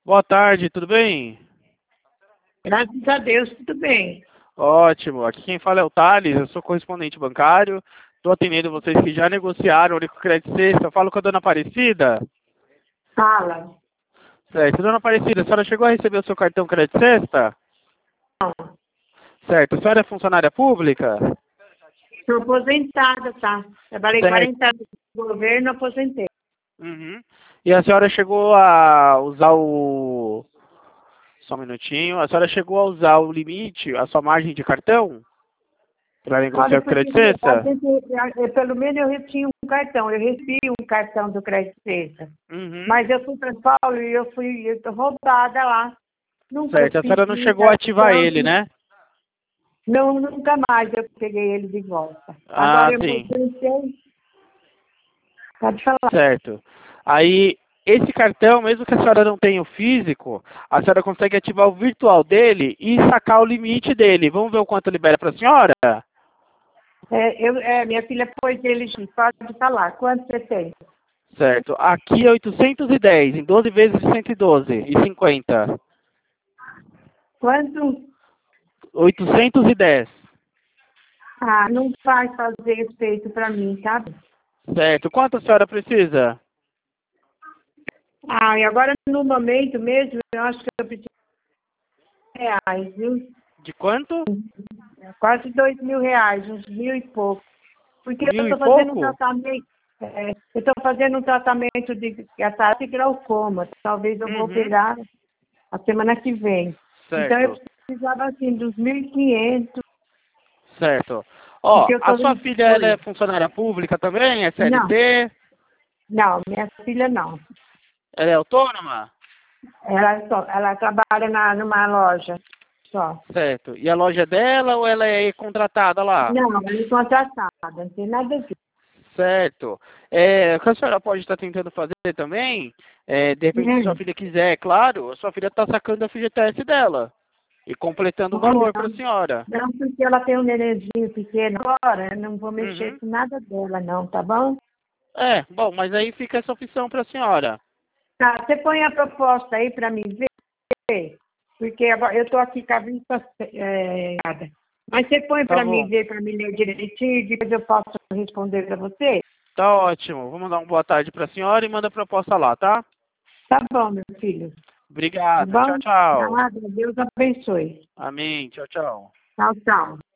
Boa tarde, tudo bem? Graças a Deus, tudo bem. Ótimo. Aqui quem fala é o Thales, eu sou correspondente bancário. Estou atendendo vocês que já negociaram o Crédito Sexta. Eu falo com a dona Aparecida. Fala. Certo. Dona Aparecida, a senhora chegou a receber o seu cartão Crédito Sexta? Não, Certo. A senhora é funcionária pública? estou aposentada, tá? Trabalhei Certo. 40 anos no governo, aposentei. Uhum. E a senhora chegou a usar o... Só um minutinho. A senhora chegou a usar o limite, a sua margem de cartão? Para negociar Olha, com o porque Crédito Sexta? pelo menos eu tinha um cartão, eu recebi um cartão do Crédito Sexta. Uhum. Mas eu fui para São Paulo e eu tô roubada lá. Nunca Certo. A senhora não pedi chegou a ativar cartão, ele, né? não, nunca mais eu peguei ele de volta. Ah, Agora eu me sim. aposentei, pode falar. Certo. Aí, esse cartão, mesmo que a senhora não tenha o físico, a senhora consegue ativar o virtual dele e sacar o limite dele. Vamos ver o quanto libera para a senhora? Minha filha pôs ele, pode falar, quanto você tem? Certo. Aqui é 810, em 12 vezes de 112,50. Quanto? 810. Ah, não vai fazer efeito para mim, tá? Certo. Quanto a senhora precisa? Ah, e agora no momento mesmo, eu acho que eu preciso de reais, viu? De quanto? Quase R$ 2.000, uns mil e pouco. Porque eu Mil e estou fazendo um pouco? tratamento, eu estou fazendo um tratamento de catarata e glaucoma. Talvez eu vou Uhum. pegar a semana que vem. Então eu Certo. precisava assim dos 1.500, Certo. Ó, porque eu a estou sua vendo filha, ela é coisa. funcionária pública também? É Não, CLT? não, minha filha não. Ela é autônoma? Ela trabalha numa loja só. Certo. E a loja é dela ou ela é contratada lá? Não, ela é contratada, não tem nada a ver. Certo. O que a senhora pode estar tentando fazer também, de repente, se sua Hum, filha quiser, é claro, a sua filha está sacando a FGTS dela e completando o valor para a não, senhora. não, porque ela tem um nenenzinho pequeno agora, eu não vou mexer Uhum. com nada dela não, tá bom? Bom, mas aí fica essa opção para a senhora. Tá, você põe a proposta aí para mim ver, porque agora eu estou aqui com a vista errada. Mas você põe Tá para mim bom. ver, para me ler direitinho, e depois eu posso responder para você? Tá ótimo. Vamos dar uma boa tarde para a senhora e manda a proposta lá, tá? Tá bom, meu filho. Tá Obrigado. Tchau, bom? tchau. Nada, Deus abençoe. Amém. Tchau, tchau. Tchau, tchau.